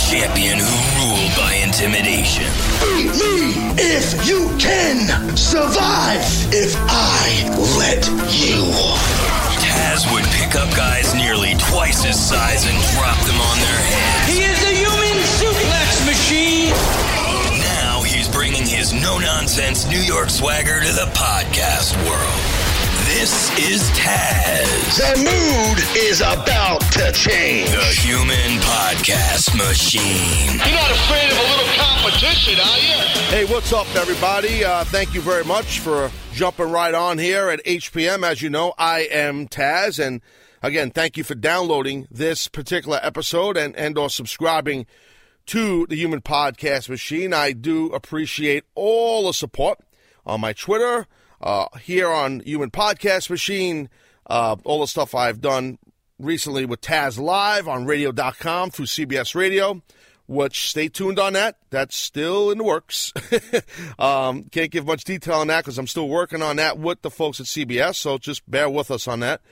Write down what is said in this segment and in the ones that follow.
champion who ruled by intimidation. Beat me if you can. Survive if I let you. Taz would pick up guys nearly twice his size and drop them on their heads. He is the human suplex machine. Now he's bringing his no-nonsense New York swagger to the podcast world. This is Taz. The mood is about to change. The human podcast machine. You're not afraid of a little competition, are you? Hey, what's up, everybody? Thank you very much for jumping right on here at HPM. As you know, I am Taz, and again, thank you for downloading this particular episode and or subscribing to the Human Podcast Machine. I do appreciate all the support on my Twitter, here on Human Podcast Machine, all the stuff I've done recently with Taz Live on radio.com through CBS Radio, which stay tuned on that. That's still in the works. Can't give much detail on that because I'm still working on that with the folks at CBS, so just bear with us on that.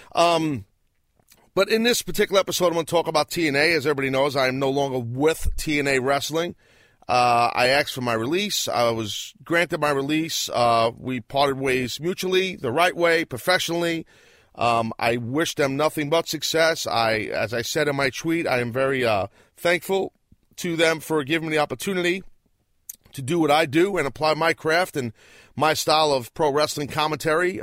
But in this particular episode, I'm going to talk about TNA. As everybody knows, I am no longer with TNA Wrestling. I asked for my release. I was granted my release. We parted ways mutually, the right way, professionally. I wish them nothing but success. As I said in my tweet, I am very thankful to them for giving me the opportunity to do what I do and apply my craft and my style of pro wrestling commentary.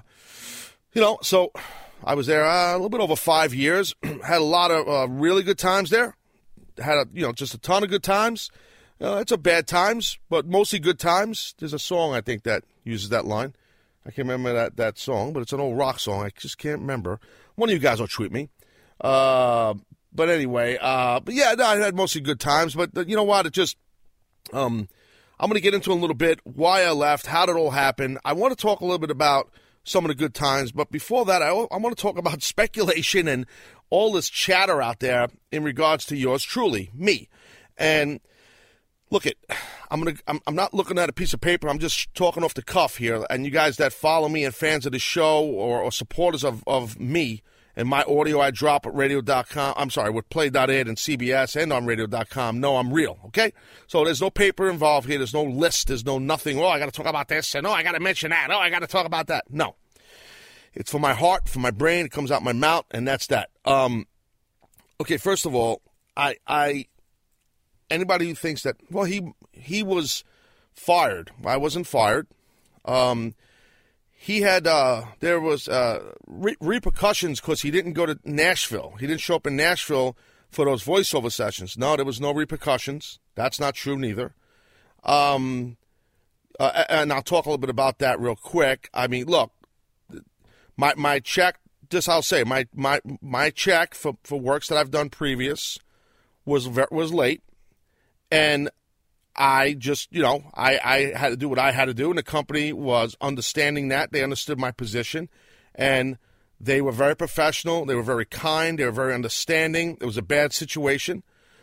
So I was there a little bit over 5 years. Had a lot of really good times there. Had just a ton of good times. It's a bad times, but mostly good times. There's a song, I think, that uses that line. I can't remember that song, but it's an old rock song. I just can't remember. One of you guys will tweet me. But anyway, I had mostly good times. But you know what? I'm going to get into a little bit why I left, how did it all happen. I want to talk a little bit about some of the good times. But before that, I want to talk about speculation and all this chatter out there in regards to yours truly, me. And look, I'm not looking at a piece of paper. I'm just talking off the cuff here. And you guys that follow me and fans of the show or supporters of me and my audio I drop at radio.com, I'm sorry, with play.ed and CBS and on radio.com, know I'm real, okay? So there's no paper involved here. There's no list. There's no nothing. Oh, I got to talk about this. And I got to mention that. Oh, I got to talk about that. No. It's from my heart, from my brain. It comes out my mouth, and that's that. Okay, first of all, anybody who thinks that, well, he was fired. I wasn't fired. He had, there was repercussions because he didn't go to Nashville. He didn't show up in Nashville for those voiceover sessions. No, there was no repercussions. That's not true neither. And I'll talk a little bit about that real quick. I mean, look, my check, this I'll say, my check for works that I've done previous was late. And I just, I had to do what I had to do, and the company was understanding that. They understood my position, and they were very professional. They were very kind. They were very understanding. It was a bad situation,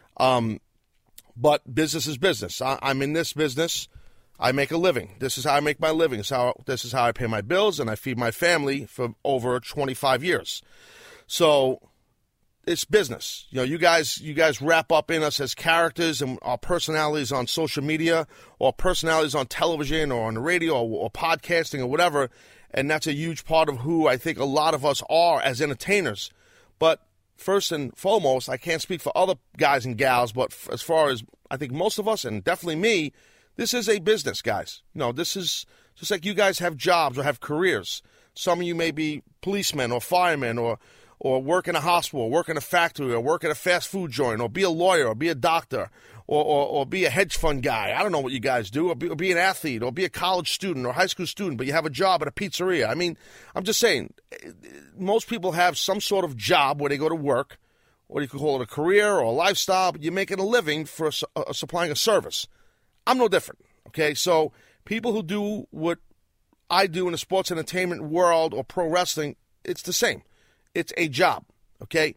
but business is business. I'm in this business. I make a living. This is how I make my living. This is how I pay my bills, and I feed my family for over 25 years. So it's business. You guys wrap up in us as characters and our personalities on social media or personalities on television or on the radio or podcasting or whatever, and that's a huge part of who I think a lot of us are as entertainers. But first and foremost, I can't speak for other guys and gals, but as far as I think most of us, and definitely me, this is a business, guys. This is just like you guys have jobs or have careers. Some of you may be policemen or firemen or work in a hospital, work in a factory, or work at a fast food joint, or be a lawyer, or be a doctor, or be a hedge fund guy. I don't know what you guys do, or be an athlete, or be a college student or high school student, but you have a job at a pizzeria. I mean, I'm just saying, most people have some sort of job where they go to work, or you could call it a career or a lifestyle, but you're making a living for supplying a service. I'm no different, okay? So people who do what I do in the sports entertainment world or pro wrestling, it's the same. It's a job, okay?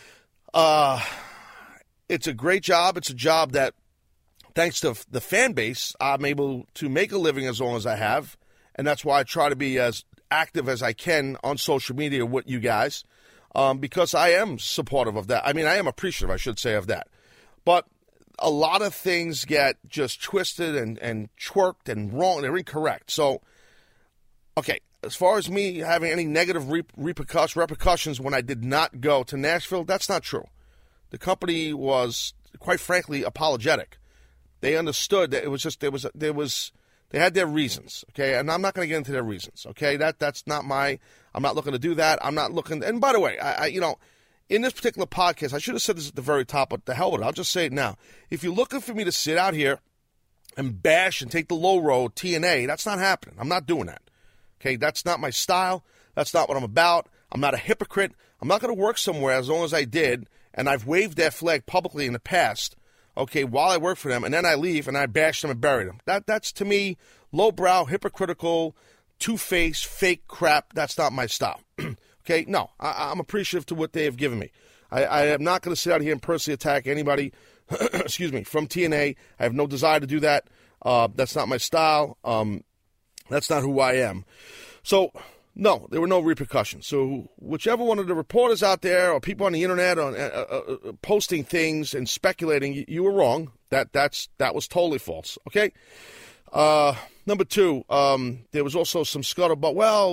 It's a great job. It's a job that, thanks to the fan base, I'm able to make a living as long as I have, and that's why I try to be as active as I can on social media with you guys, because I am supportive of that. I mean, I am appreciative, I should say, of that. But a lot of things get just twisted and twerked and wrong. They're incorrect. So, okay, as far as me having any negative repercussions when I did not go to Nashville, that's not true. The company was, quite frankly, apologetic. They understood that it was just they had their reasons, okay? And I'm not going to get into their reasons, okay? That's not I'm not looking to do that. I'm not looking, and by the way, I in this particular podcast, I should have said this at the very top, but the hell with it. I'll just say it now. If you're looking for me to sit out here and bash and take the low road, TNA, that's not happening. I'm not doing that, okay? That's not my style. That's not what I'm about. I'm not a hypocrite. I'm not going to work somewhere as long as I did, and I've waved that flag publicly in the past, okay, while I work for them, and then I leave and I bash them and bury them. That's to me, lowbrow, hypocritical, two-faced, fake crap. That's not my style. Okay, no, I'm appreciative to what they have given me. I am not going to sit out here and personally attack anybody, excuse me, from TNA. I have no desire to do that. That's not my style. That's not who I am. So, no, there were no repercussions. So whichever one of the reporters out there or people on the internet posting things and speculating, you were wrong. That was totally false. Okay. Number two, there was also some scuttlebutt.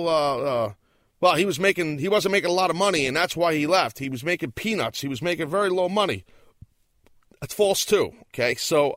Well, he wasn't making a lot of money, and that's why he left. He was making peanuts. He was making very low money. That's false too. Okay. So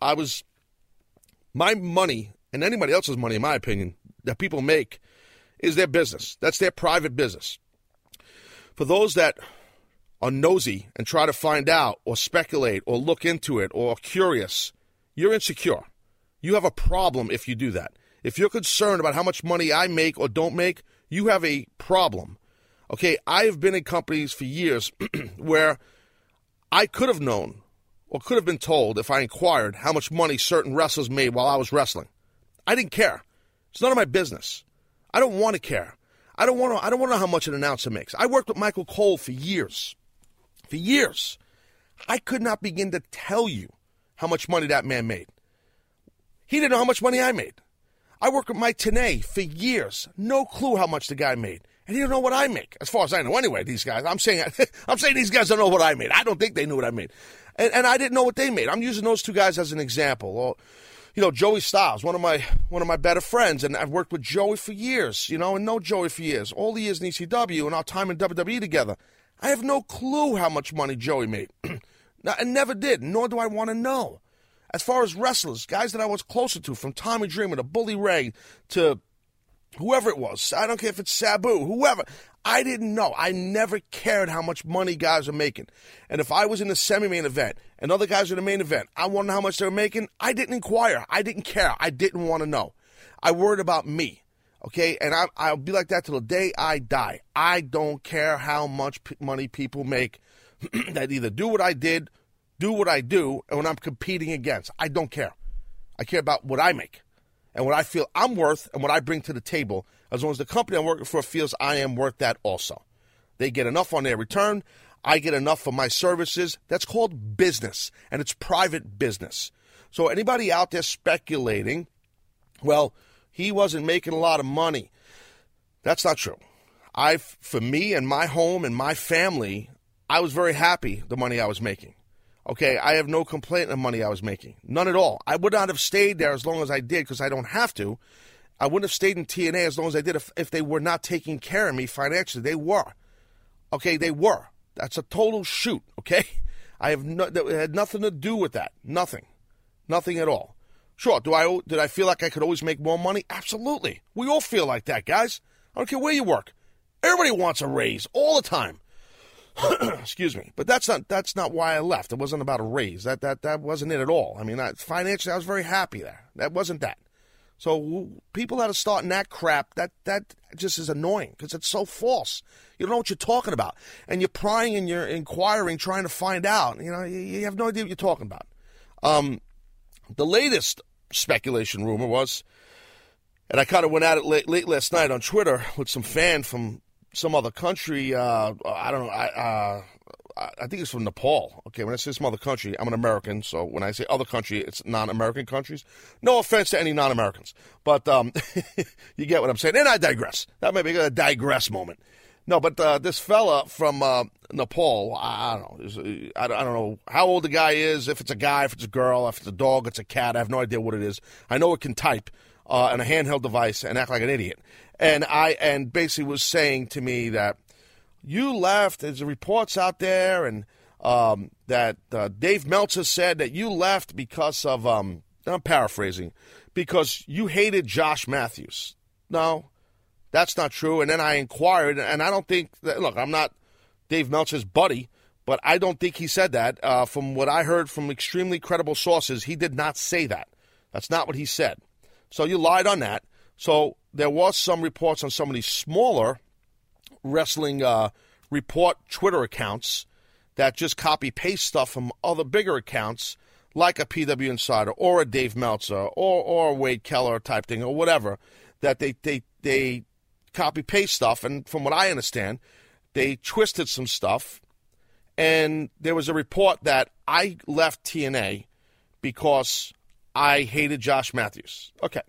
my money and anybody else's money, in my opinion, that people make is their business. That's their private business. For those that are nosy and try to find out or speculate or look into it or are curious, you're insecure. You have a problem if you do that. If you're concerned about how much money I make or don't make, you have a problem. Okay, I have been in companies for years where I could have known or could have been told if I inquired how much money certain wrestlers made while I was wrestling. I didn't care. It's none of my business. I don't want to care. I don't want to know how much an announcer makes. I worked with Michael Cole for years. For years. I could not begin to tell you how much money that man made. He didn't know how much money I made. I worked with Mike Tenay for years. No clue how much the guy made. And he didn't know what I make, as far as I know anyway, these guys. I'm saying these guys don't know what I made. I don't think they knew what I made. And I didn't know what they made. I'm using those two guys as an example. Or, Joey Styles, one of my better friends, and I've worked with Joey for years, and know Joey for years. All the years in ECW and our time in WWE together. I have no clue how much money Joey made. I never did, nor do I want to know. As far as wrestlers, guys that I was closer to, from Tommy Dreamer to Bully Ray to whoever it was, I don't care if it's Sabu, whoever, I didn't know. I never cared how much money guys are making. And if I was in the semi-main event and other guys were in the main event, I wanted to know how much they were making. I didn't inquire. I didn't care. I didn't want to know. I worried about me, okay? And I'll be like that till the day I die. I don't care how much money people make that either do what I did, do what I do, and when I'm competing against. I don't care. I care about what I make and what I feel I'm worth and what I bring to the table, as long as the company I'm working for feels I am worth that also. They get enough on their return. I get enough for my services. That's called business, and it's private business. So anybody out there speculating, well, he wasn't making a lot of money, that's not true. For me and my home and my family, I was very happy the money I was making. Okay, I have no complaint of the money I was making. None at all. I would not have stayed there as long as I did because I don't have to. I wouldn't have stayed in TNA as long as I did if they were not taking care of me financially. They were. Okay, they were. That's a total shoot, okay? That had nothing to do with that. Nothing. Nothing at all. Sure, did I feel like I could always make more money? Absolutely. We all feel like that, guys. I don't care where you work. Everybody wants a raise all the time. Excuse me, but that's not why I left. It wasn't about a raise. That wasn't it at all. I mean, financially, I was very happy there. That wasn't that. So people that are starting that crap, that just is annoying because it's so false. You don't know what you're talking about, and you're prying and you're inquiring, trying to find out. You have no idea what you're talking about. The latest speculation rumor was, and I kind of went at it late last night on Twitter with some fan from some other country. I don't know. I think it's from Nepal. Okay, when I say some other country, I'm an American, so when I say other country, it's non-American countries. No offense to any non-Americans, but you get what I'm saying. And I digress. That might be a digress moment. No, but this fella from Nepal, I don't know. I don't know how old the guy is, if it's a guy, if it's a girl, if it's a dog, it's a cat. I have no idea what it is. I know it can type on a handheld device and act like an idiot. And basically was saying to me that you left, there's reports out there, and that Dave Meltzer said that you left because of, I'm paraphrasing, because you hated Josh Matthews. No. That's not true. And then I inquired, and I don't think that, look, I'm not Dave Meltzer's buddy, but I don't think he said that. From what I heard from extremely credible sources, he did not say that. That's not what he said. So you lied on that. So there was some reports on some of these smaller wrestling report Twitter accounts that just copy-paste stuff from other bigger accounts, like a PW Insider or a Dave Meltzer or a Wade Keller type thing or whatever, that they copy-paste stuff, and from what I understand, they twisted some stuff, and there was a report that I left TNA because I hated Josh Matthews. Okay.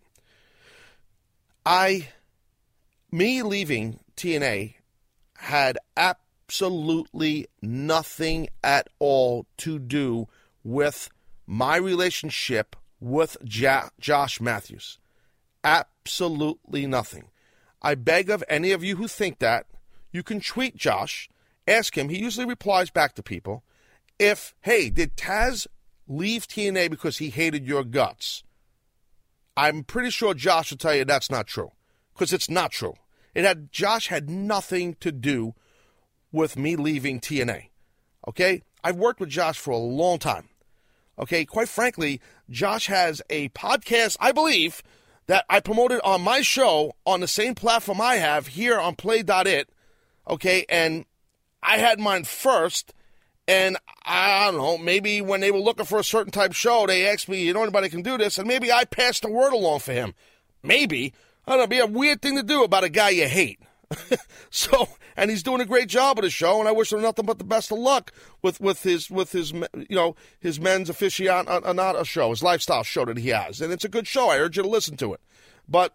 Me leaving TNA had absolutely nothing at all to do with my relationship with Josh Matthews. Absolutely nothing. I beg of any of you who think that, you can tweet Josh, ask him, he usually replies back to people, if, hey, did Taz leave TNA because he hated your guts? I'm pretty sure Josh will tell you that's not true, because it's not true. Josh had nothing to do with me leaving TNA, okay? I've worked with Josh for a long time, okay? Quite frankly, Josh has a podcast, I believe, that I promoted on my show on the same platform I have here on Play.it, okay? And I had mine first, and I don't know, maybe when they were looking for a certain type show, they asked me, anybody can do this, and maybe I passed the word along for him. Maybe. I don't know, it'd be a weird thing to do about a guy you hate. So, and he's doing a great job of the show, and I wish him nothing but the best of luck with his his men's aficionado show, his lifestyle show that he has, and it's a good show. I urge you to listen to it. But,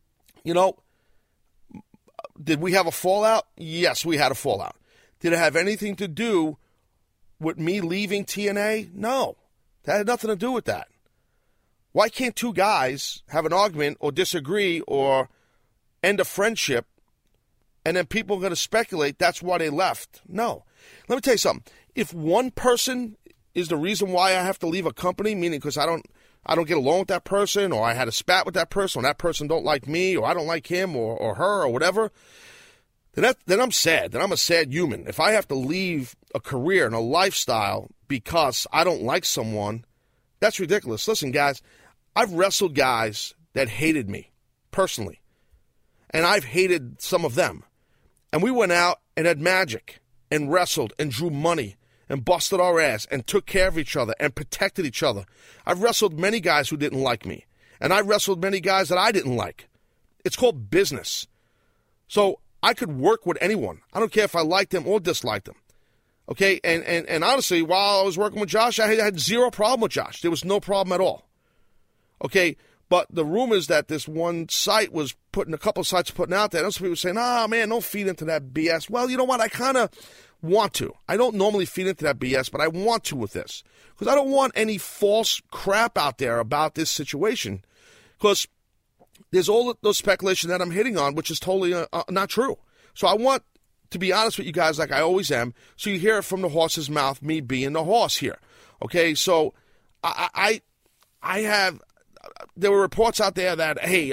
did we have a fallout? Yes, we had a fallout. Did it have anything to do with me leaving TNA? No, that had nothing to do with that. Why can't two guys have an argument or disagree or end a friendship, and then people are going to speculate that's why they left? No. Let me tell you something. If one person is the reason why I have to leave a company, meaning because I don't get along with that person, or I had a spat with that person, or that person don't like me, or I don't like him or her or whatever, then I'm sad. Then I'm a sad human. If I have to leave a career and a lifestyle because I don't like someone, that's ridiculous. Listen, guys, I've wrestled guys that hated me personally, and I've hated some of them. And we went out and had magic and wrestled and drew money and busted our ass and took care of each other and protected each other. I've wrestled many guys who didn't like me, and I wrestled many guys that I didn't like. It's called business. So I could work with anyone. I don't care if I liked them or disliked them. Okay, and honestly, while I was working with Josh, I had zero problem with Josh. There was no problem at all. Okay, but the rumors that this one site was putting, a couple of sites putting out there, and some people were saying, man, don't feed into that BS. Well, you know what? I kind of want to. I don't normally feed into that BS, but I want to with this. Because I don't want any false crap out there about this situation. Because there's all those speculation that I'm hitting on, which is totally not true. So I want to be honest with you guys like I always am, so you hear it from the horse's mouth, me being the horse here. Okay, so I have, there were reports out there that, hey,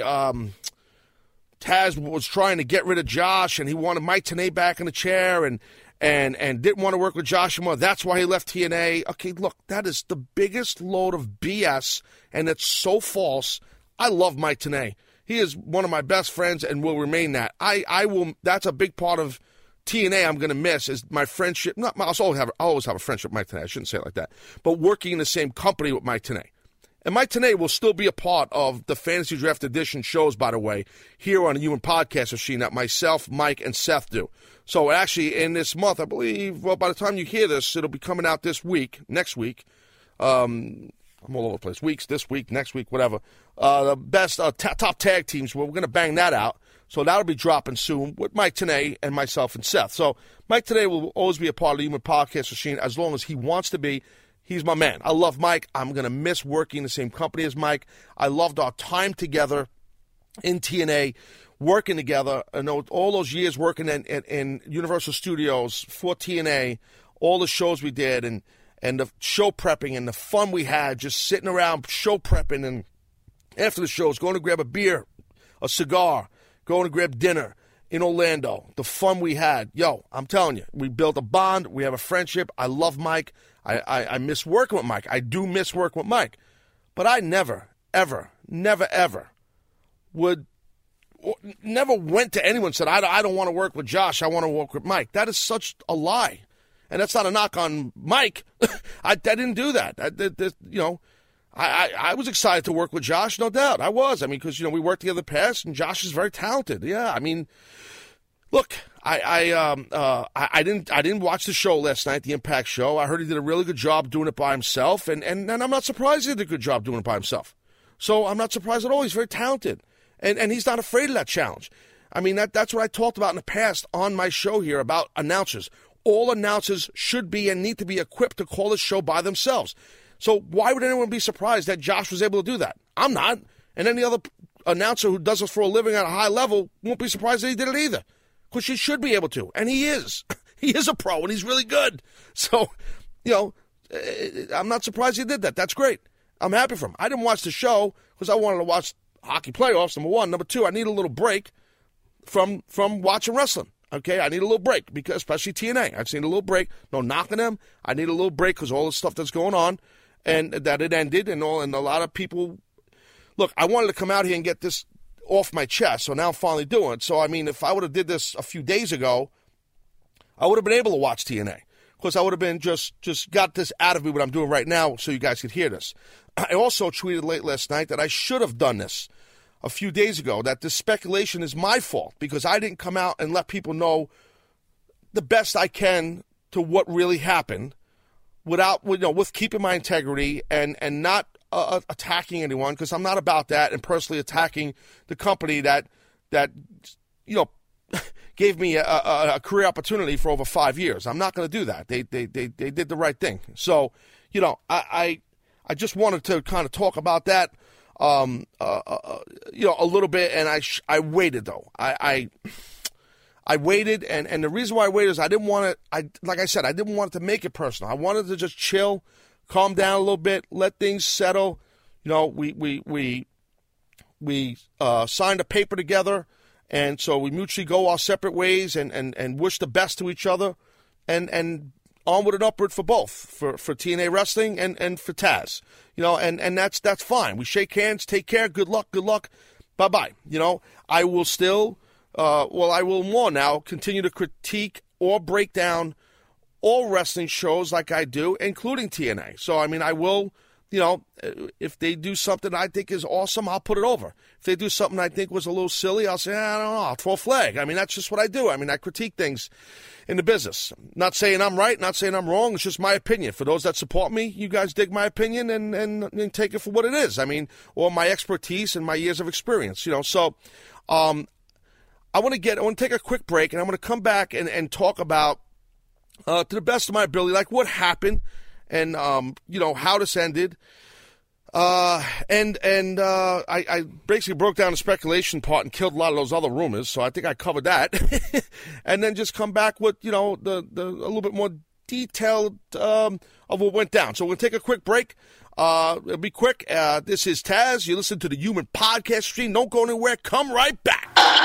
Taz was trying to get rid of Josh, and he wanted Mike Tenay back in the chair, and didn't want to work with Josh anymore. That's why he left TNA. Okay, look, that is the biggest load of BS, and it's so false. I love Mike Tenay. He is one of my best friends and will remain that. I will. That's a big part of TNA I'm going to miss is my friendship. I'll always have a friendship with Mike Tenay. I shouldn't say it like that. But working in the same company with Mike Tenay. And Mike Tenay will still be a part of the Fantasy Draft Edition shows, by the way, here on the Human Podcast Machine that myself, Mike, and Seth do. So actually in this month, I believe, well, by the time you hear this, it'll be coming out this week, next week. I'm all over the place. Weeks, this week, next week, whatever. The best top tag teams, we're going to bang that out. So that'll be dropping soon with Mike Tenay and myself and Seth. So Mike Tenay will always be a part of the Human Podcast Machine as long as he wants to be. He's my man. I love Mike. I'm going to miss working in the same company as Mike. I loved our time together in TNA, working together. I know all those years working in Universal Studios for TNA, all the shows we did and the show prepping and the fun we had just sitting around show prepping, and after the shows going to grab a beer, a cigar, going to grab dinner in Orlando. The fun we had. Yo, I'm telling you, we built a bond. We have a friendship. I love Mike. I miss working with Mike. I do miss working with Mike. But I never, ever went to anyone and said, I don't want to work with Josh. I want to work with Mike. That is such a lie. And that's not a knock on Mike. I didn't do that. I was excited to work with Josh, no doubt. I was. I mean, because, we worked together in the past, and Josh is very talented. Yeah, I mean, look, I didn't watch the show last night, the Impact show. I heard he did a really good job doing it by himself, and I'm not surprised he did a good job doing it by himself. So I'm not surprised at all. He's very talented, and he's not afraid of that challenge. I mean, that's what I talked about in the past on my show here about announcers. All announcers should be and need to be equipped to call the show by themselves. So why would anyone be surprised that Josh was able to do that? I'm not. And any other announcer who does this for a living at a high level won't be surprised that he did it either. Because he should be able to. And he is. He is a pro, and he's really good. So, I'm not surprised he did that. That's great. I'm happy for him. I didn't watch the show because I wanted to watch hockey playoffs, number one. Number two, I need a little break from watching wrestling. Okay, I need a little break, because especially TNA. I just need a little break. No knocking them. I need a little break because all the stuff that's going on. And that it ended, and a lot of people. Look, I wanted to come out here and get this off my chest, so now I'm finally doing it. So, I mean, if I would have did this a few days ago, I would have been able to watch TNA, because I would have been just got this out of me, what I'm doing right now, so you guys could hear this. I also tweeted late last night that I should have done this a few days ago, that this speculation is my fault, because I didn't come out and let people know the best I can to what really happened, with keeping my integrity and not attacking anyone, because I'm not about that, and personally attacking the company that gave me a career opportunity for over 5 years. I'm not going to do that. They did the right thing. So, I just wanted to kind of talk about that, a little bit, and I waited though. I waited, and the reason why I waited is I didn't want to, like I said, I didn't want it to make it personal. I wanted to just chill, calm down a little bit, let things settle. We signed a paper together, and so we mutually go our separate ways and wish the best to each other, and onward and upward for both, for TNA Wrestling and for Taz. And that's fine. We shake hands, take care, good luck, bye-bye. I will still... I will more now continue to critique or break down all wrestling shows like I do, including TNA. So, I mean, I will, if they do something I think is awesome, I'll put it over. If they do something I think was a little silly, I'll say, I don't know, I'll throw a flag. I mean, that's just what I do. I mean, I critique things in the business. Not saying I'm right, not saying I'm wrong. It's just my opinion. For those that support me, you guys dig my opinion and take it for what it is. I mean, or my expertise and my years of experience, So, I want to take a quick break, and I'm going to come back and talk about, to the best of my ability, like what happened and, how this ended. I basically broke down the speculation part and killed a lot of those other rumors, so I think I covered that. And then just come back with, a little bit more detailed of what went down. So we're going to take a quick break. It'll be quick. This is Taz. You listen to the Human Podcast Stream. Don't go anywhere. Come right back.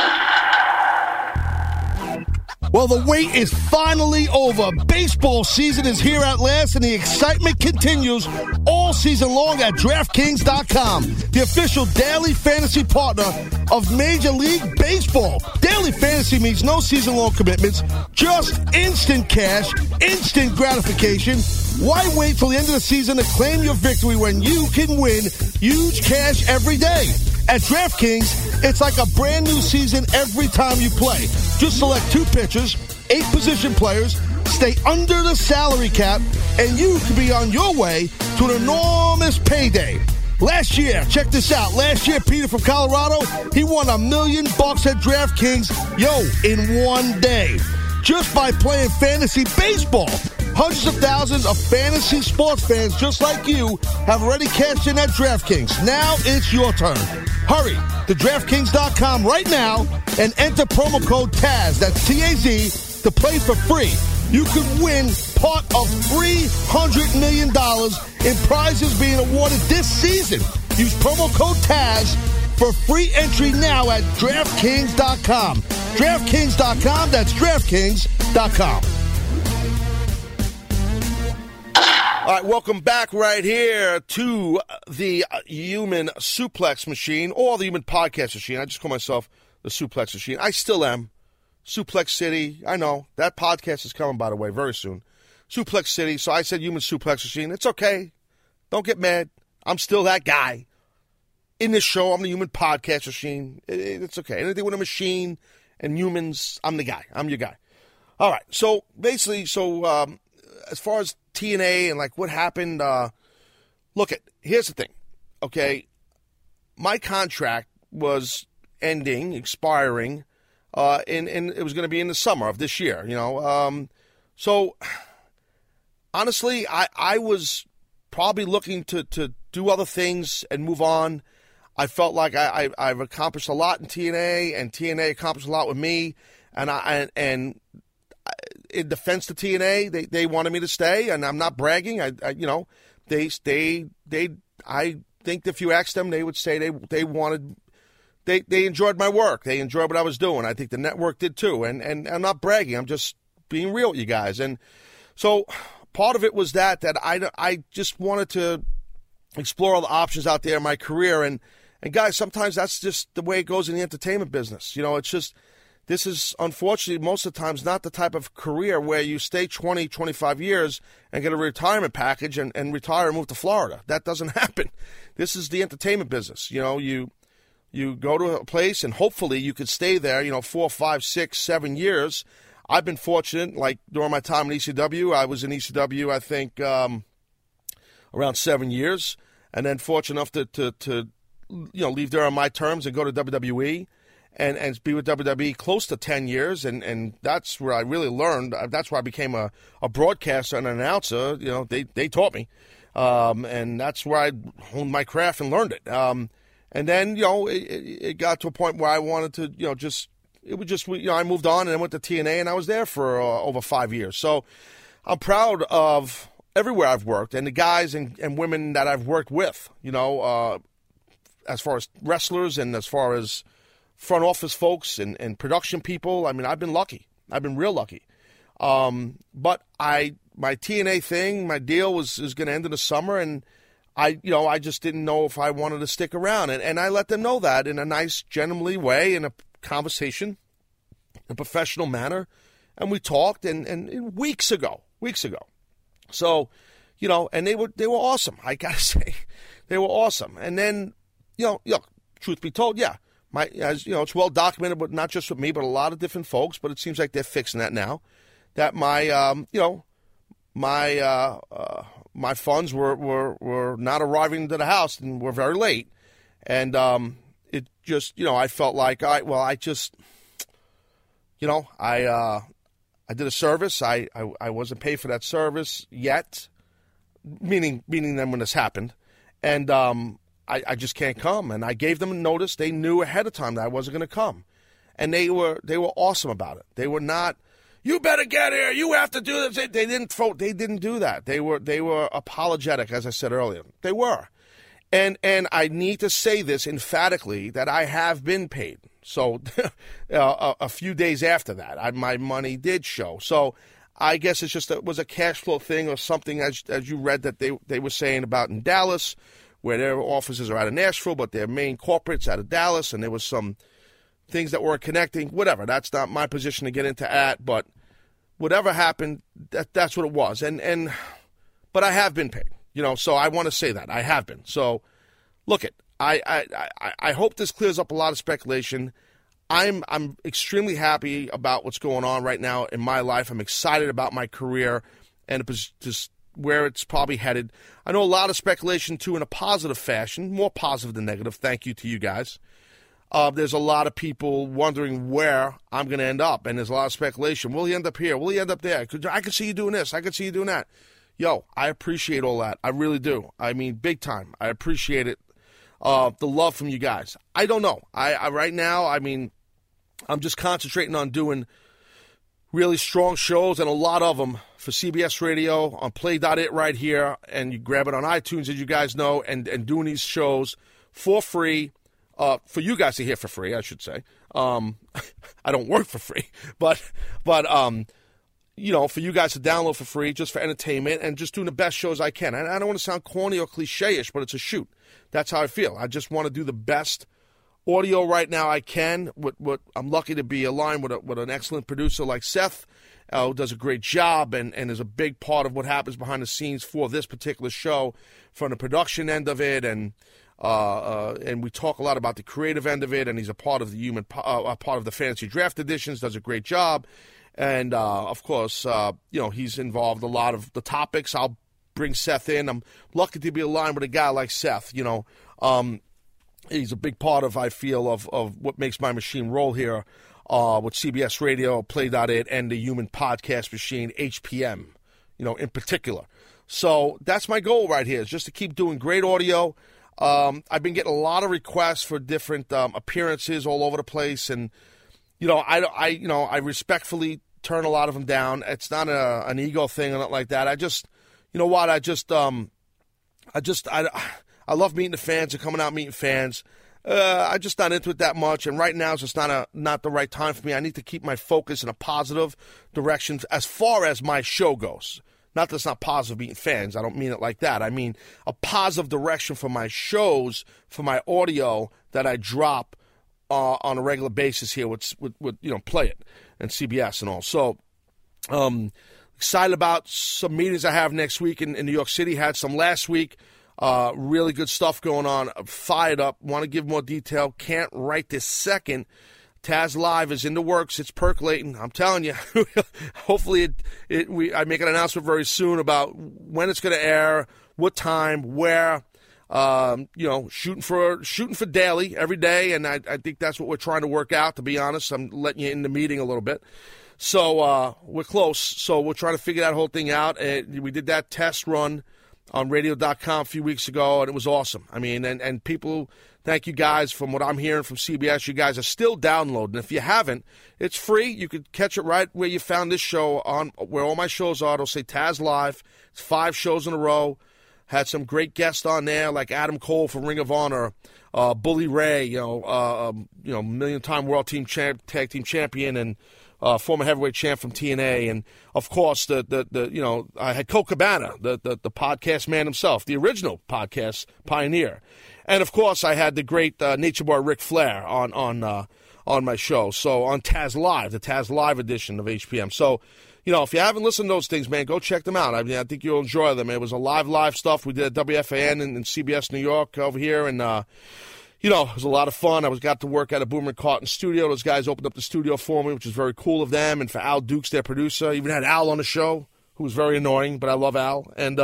Well, the wait is finally over. Baseball season is here at last, and the excitement continues all season long at DraftKings.com, the official daily fantasy partner of Major League Baseball. Daily fantasy means no season-long commitments, just instant cash, instant gratification. Why wait till the end of the season to claim your victory when you can win huge cash every day? At DraftKings, it's like a brand new season every time you play. Just select 2 pitchers, 8 position players, stay under the salary cap, and you could be on your way to an enormous payday. Last year, check this out. Last year, Peter from Colorado, he won $1 million at DraftKings, in one day. Just by playing fantasy baseball. Hundreds of thousands of fantasy sports fans just like you have already cashed in at DraftKings. Now it's your turn. Hurry to DraftKings.com right now and enter promo code TAZ, that's T-A-Z, to play for free. You could win part of $300 million in prizes being awarded this season. Use promo code TAZ for free entry now at DraftKings.com. DraftKings.com, that's DraftKings.com. All right, welcome back right here to the Human Suplex Machine, or the Human Podcast Machine. I just call myself the Suplex Machine. I still am. Suplex City, I know. That podcast is coming, by the way, very soon. Suplex City, so I said Human Suplex Machine. It's okay. Don't get mad. I'm still that guy. In this show, I'm the Human Podcast Machine. It's okay. Anything with a machine and humans, I'm the guy. I'm your guy. All right, so basically, as far as TNA and like what happened, here's the thing, okay? My contract was expiring, and it was going to be in the summer of this year, So honestly, I was probably looking to do other things and move on. I felt like I've accomplished a lot in TNA, and TNA accomplished a lot with me, and in defense to TNA, they wanted me to stay, and I'm not bragging. I think if you asked them, they would say they enjoyed my work. They enjoyed what I was doing. I think the network did too, and I'm not bragging. I'm just being real with you guys. And so part of it was that I just wanted to explore all the options out there in my career, and guys, sometimes that's just the way it goes in the entertainment business. It's just. This is, unfortunately, most of the times not the type of career where you stay 20, 25 years and get a retirement package and retire and move to Florida. That doesn't happen. This is the entertainment business. You go to a place and hopefully you could stay there, 4, 5, 6, 7 years. I've been fortunate, like during my time in ECW. I was in ECW, I think, around 7 years. And then fortunate enough to leave there on my terms and go to WWE. And be with WWE close to 10 years, and that's where I really learned. That's where I became a broadcaster and an announcer. They taught me, and that's where I honed my craft and learned it. And then, it got to a point where I wanted to, I moved on and I went to TNA, and I was there for over 5 years. So I'm proud of everywhere I've worked and the guys and women that I've worked with, as far as wrestlers and as far as front office folks and production people. I mean, I've been lucky. I've been real lucky. But my TNA thing, my deal is going to end in the summer, and I just didn't know if I wanted to stick around. And I let them know that in a nice, gentlemanly way, in a conversation, a professional manner. And we talked and weeks ago. So, and they were awesome. I got to say, they were awesome. And then, truth be told, yeah. It's well documented, but not just with me, but a lot of different folks. But it seems like they're fixing that now. That my funds were not arriving to the house and were very late, and it just I felt like I did a service. I wasn't paid for that service yet, meaning then when this happened, and I just can't come. And I gave them a notice. They knew ahead of time that I wasn't going to come. And they were awesome about it. They were not, you better get here, you have to do this. They didn't do that. They were apologetic, as I said earlier. They were. And I need to say this emphatically, that I have been paid. So a few days after that, my money did show. So I guess it was a cash flow thing or something, as you read that they were saying about in Dallas, where their offices are out of Nashville, but their main corporate's out of Dallas, and there was some things that weren't connecting. Whatever, that's not my position to get into at, but whatever happened, that's what it was. But I have been paid, so I want to say that. I have been. So, look I hope this clears up a lot of speculation. I'm extremely happy about what's going on right now in my life. I'm excited about my career, and it was just where it's probably headed. I know a lot of speculation, too, in a positive fashion, more positive than negative. Thank you to you guys. There's a lot of people wondering where I'm going to end up, and there's a lot of speculation. Will he end up here? Will he end up there? I could see you doing this. I could see you doing that. Yo, I appreciate all that. I really do. I mean, big time. I appreciate it. The love from you guys. I don't know. I right now, I mean, I'm just concentrating on doing really strong shows, and a lot of them for CBS Radio on Play.it right here, and you grab it on iTunes, as you guys know, and doing these shows for free, for you guys to hear for free, I should say. I don't work for free, but you know, for you guys to download for free, just for entertainment, and just doing the best shows I can. And I don't want to sound corny or cliche-ish, but it's a shoot. That's how I feel. I just want to do the best audio right now I can. What I'm lucky to be aligned with an excellent producer like Seth, who does a great job and is a big part of what happens behind the scenes for this particular show, from the production end of it, and we talk a lot about the creative end of it. And he's a part of the part of the fantasy draft editions. Does a great job, and of course, you know, he's involved a lot of the topics. I'll bring Seth in. I'm lucky to be aligned with a guy like Seth. You know. He's a big part of, I feel, of what makes my machine roll here with CBS Radio, Play.it, and the Human Podcast Machine, HPM, you know, in particular. So that's my goal right here, is just to keep doing great audio. I've been getting a lot of requests for different appearances all over the place, and, you know, I respectfully turn a lot of them down. It's not an ego thing or nothing like that. I just, you know what, I love meeting the fans and coming out meeting fans. I'm just not into it that much, and right now it's just not the right time for me. I need to keep my focus in a positive direction as far as my show goes. Not that it's not positive meeting fans. I don't mean it like that. I mean a positive direction for my shows, for my audio that I drop on a regular basis here with you know, Play It and CBS and all. So excited about some meetings I have next week in New York City. Had some last week. Really good stuff going on. Fired up. Want to give more detail. Can't right this second. Taz Live is in the works. It's percolating. I'm telling you. Hopefully, I make an announcement very soon about when it's going to air, what time, where. You know, shooting for daily every day, and I think that's what we're trying to work out. To be honest, I'm letting you in the meeting a little bit. So we're close. So we're trying to figure that whole thing out. We did that test run on radio.com a few weeks ago, and it was awesome. I mean, and people, thank you guys. From what I'm hearing from CBS, you guys are still downloading. If you haven't, it's free. You could catch it right where you found this show, on where all my shows are. It'll say Taz Live. It's 5 shows in a row. Had some great guests on there, like Adam Cole from Ring of Honor, Bully Ray, you know, million-time world tag team champion, and former heavyweight champ from TNA, and of course I had Cole Cabana, the podcast man himself, the original podcast pioneer, and of course I had the great Nature Boy Ric Flair on my show. So on Taz Live, the Taz Live edition of HPM. So, you know, if you haven't listened to those things, man, go check them out. I mean, I think you'll enjoy them. It was a live stuff we did at WFAN and CBS New York over here, and you know, it was a lot of fun. I got to work at a Boomer Carton studio. Those guys opened up the studio for me, which was very cool of them. And for Al Dukes, their producer. Even had Al on the show, who was very annoying, but I love Al. And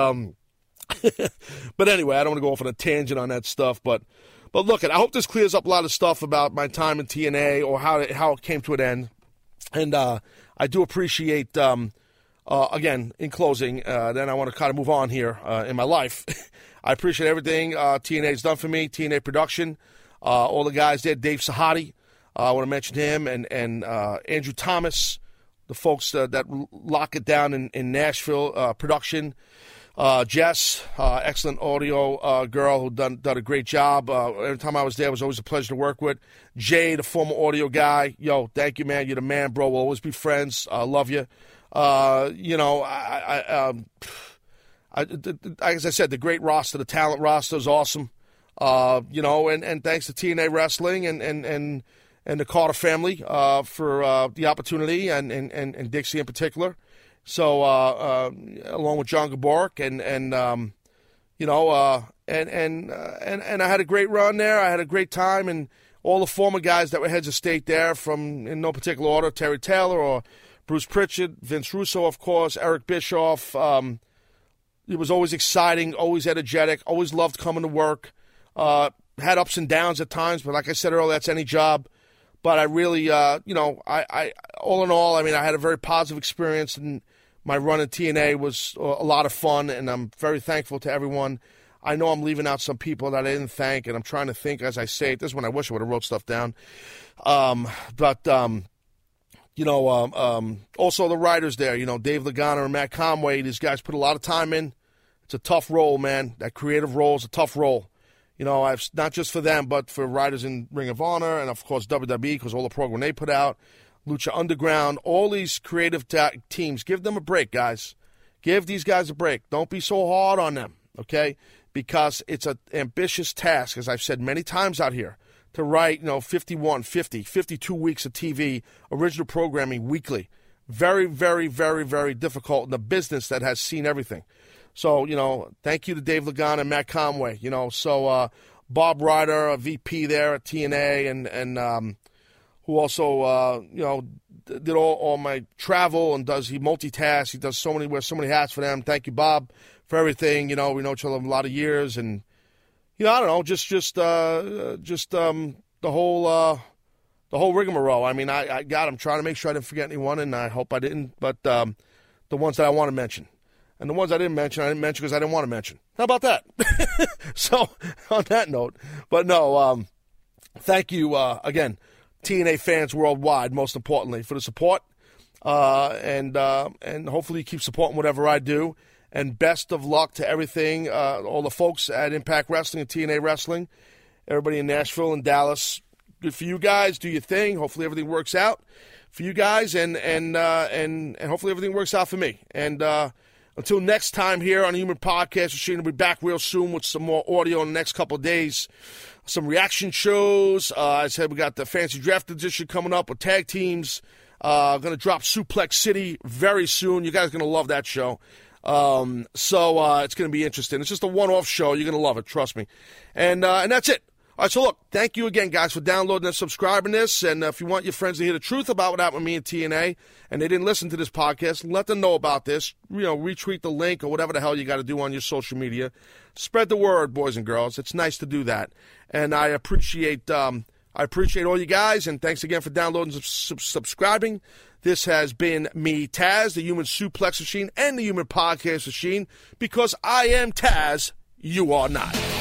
but anyway, I don't want to go off on a tangent on that stuff. But look, I hope this clears up a lot of stuff about my time in TNA, or how it came to an end. And I do appreciate, again, in closing, then I want to kind of move on here in my life. I appreciate everything TNA's done for me, TNA Production, all the guys there, Dave Sahadi, I want to mention him, and Andrew Thomas, the folks that lock it down in Nashville, production. Jess, excellent audio girl who done a great job. Every time I was there, it was always a pleasure to work with. Jay, the former audio guy, yo, thank you, man. You're the man, bro. We'll always be friends. I love you. You know, as I said, the great roster, the talent roster is awesome. You know, and thanks to TNA Wrestling and the Carter family for the opportunity, and Dixie in particular. So along with John Gaborik and you know, and I had a great run there. I had a great time, and all the former guys that were heads of state there, from in no particular order, Terry Taylor or Bruce Pritchard, Vince Russo, of course, Eric Bischoff. It was always exciting, always energetic, always loved coming to work. Had ups and downs at times, but like I said earlier, that's any job. But I really, I all in all, I mean, I had a very positive experience, and my run at TNA was a lot of fun, and I'm very thankful to everyone. I know I'm leaving out some people that I didn't thank, and I'm trying to think as I say it. This is when I wish I would have wrote stuff down. Also the writers there, Dave Lagana and Matt Conway, these guys put a lot of time in. It's a tough role, man. That creative role is a tough role. I've not just for them, but for writers in Ring of Honor and, of course, WWE, because all the program they put out, Lucha Underground, all these creative teams. Give them a break, guys. Give these guys a break. Don't be so hard on them, okay? Because it's an ambitious task, as I've said many times out here, to write, 51, 50, 52 weeks of TV, original programming weekly. Very, very, very, very difficult in a business that has seen everything. So, thank you to Dave Lagana and Matt Conway. Bob Ryder, a VP there at TNA, and who also, did all my travel and he multitasks. He does wears so many hats for them. Thank you, Bob, for everything. We know each other a lot of years, and I don't know, just the whole rigmarole. I mean, I'm trying to make sure I didn't forget anyone, and I hope I didn't. But the ones that I want to mention. And the ones I didn't mention because I didn't want to mention. How about that? So, on that note, but no, thank you, again, TNA fans worldwide, most importantly, for the support. And hopefully you keep supporting whatever I do. And best of luck to everything, all the folks at Impact Wrestling and TNA Wrestling, everybody in Nashville and Dallas. Good for you guys. Do your thing. Hopefully everything works out for you guys, and hopefully everything works out for me. And until next time here on the Human Podcast Machine, we'll be back real soon with some more audio in the next couple of days. Some reaction shows. I said we got the Fancy Draft Edition coming up with tag teams. Going to drop Suplex City very soon. You guys are going to love that show. So it's going to be interesting. It's just a one-off show. You're going to love it. Trust me. And that's it. All right, so look, thank you again, guys, for downloading and subscribing this. And if you want your friends to hear the truth about what happened with me and TNA, and they didn't listen to this podcast, let them know about this. Retweet the link or whatever the hell you got to do on your social media. Spread the word, boys and girls. It's nice to do that. And I appreciate all you guys, and thanks again for downloading and subscribing. This has been me, Taz, the Human Suplex Machine, and the Human Podcast Machine, because I am Taz, you are not.